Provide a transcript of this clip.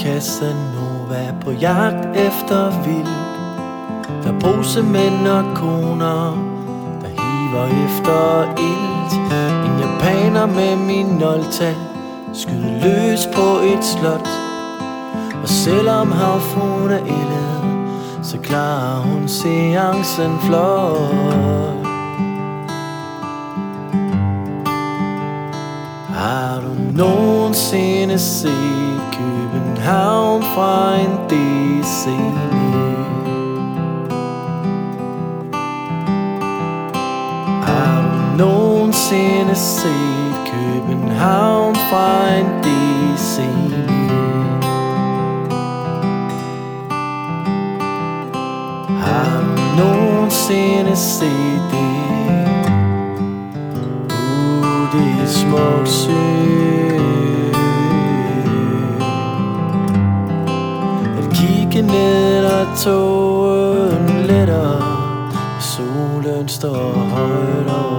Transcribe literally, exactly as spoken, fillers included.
Casanova på jagt efter vild. Der er brusemænd og koner, der hiver efter ilt. En japaner med min noltal skyder løs på et slot. Og selvom havfruen er ældet, så klarer hun seancen flot. Har du nogensinde set København fra en D C? Har du nogensinde set København fra en D C? Har du nogensinde set det? Uh, det er smukt sø. At kigge ned og togen letter, solen står højt over